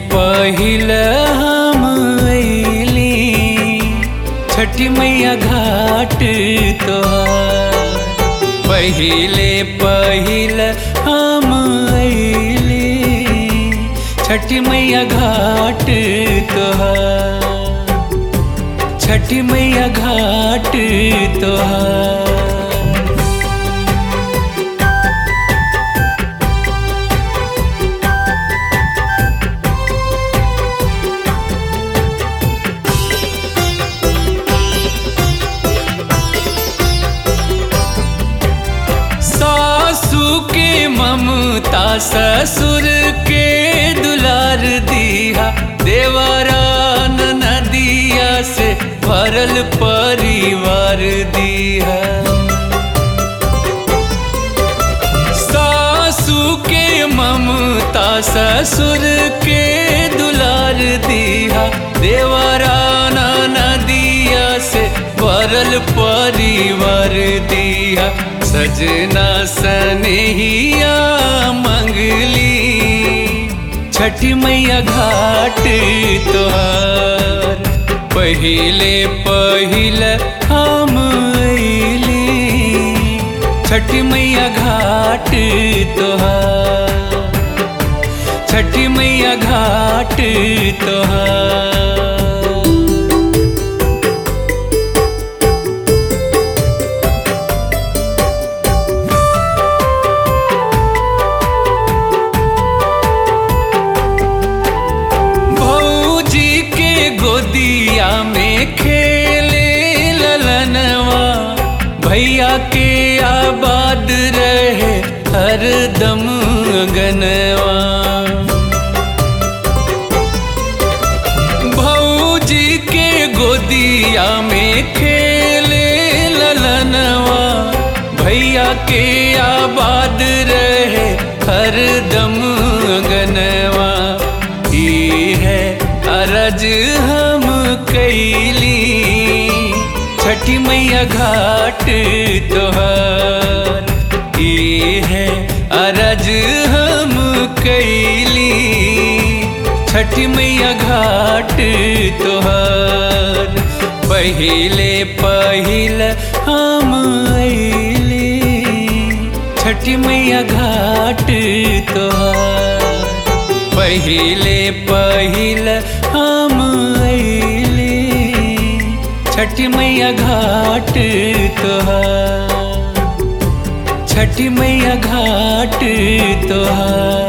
पहिल हम अइली छठी मैया घाट तोहार। पहिले पहिल हम अइली छठी मैया घाट तोहार। छठी मैया घाट तोहार। सासू के ममता ससुर के दुलार दिया, देवरा नदिया से भरल परिवार दिया। सासू के ममता ससुर के दुलार दिया, देवरा नदिया से भरल परिवार दिया। सजना सनेहिया मंगली छठी मैया घाट तोहार। पहिले पहिल हम अइली छठी मैया घाट तोहार। छठी मैया घाट तोहार। गोदिया में खेले ललनवा, भैया के आबाद रहे हरदम गनवा। भौजी के गोदिया में खेले ललनवा, भैया के आबाद रहे हरदम गनवा। ई है अरज हम कैली छठी मैया घाट तोहार। ये है अरज हम कैली छठी मैया घाट तोहार। पहिले पहिल हम अइली छठी मैया घाट तोहार। पहिले पहिल हम अइली छठी मैया घाट तोहार। छठी मैया घाट तोहार।